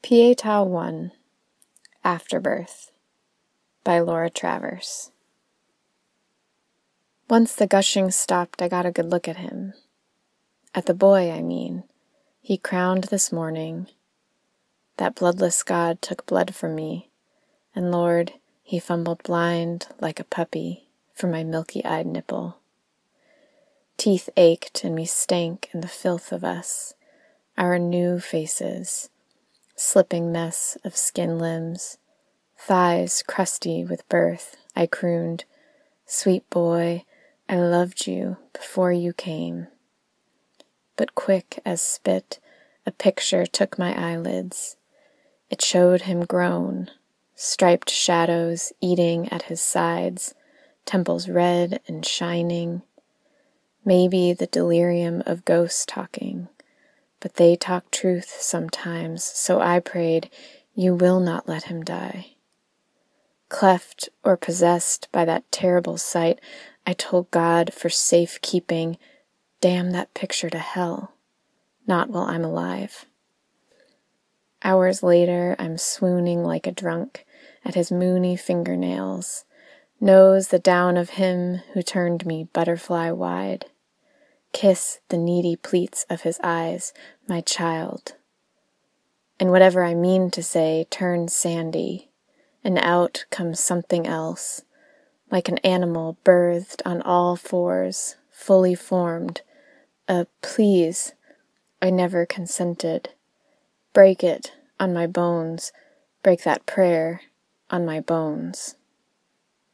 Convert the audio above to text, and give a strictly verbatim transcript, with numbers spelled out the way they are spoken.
Pietà one, Afterbirth by Laura Travers. Once the gushing stopped, I got a good look at him. At the boy, I mean. He crowned this morning. That bloodless God took blood from me, and Lord, he fumbled blind like a puppy for my milky-eyed nipple. Teeth ached and me stank in the filth of us, our new faces, slipping mess of skin limbs, thighs crusty with birth. I crooned, "Sweet boy, I loved you before you came." But quick as spit, a picture took my eyelids. It showed him grown, striped shadows eating at his sides, temples red and shining. Maybe the delirium of ghosts talking, but they talk truth sometimes, so I prayed, you will not let him die. Cleft or possessed by that terrible sight, I told God for safekeeping, damn that picture to hell, not while I'm alive. Hours later, I'm swooning like a drunk at his moony fingernails, nose the down of him who turned me butterfly wide. Kiss the needy pleats of his eyes, my child. And whatever I mean to say turns sandy, and out comes something else, like an animal birthed on all fours, fully formed. A please, I never consented. Break it on my bones, break that prayer on my bones.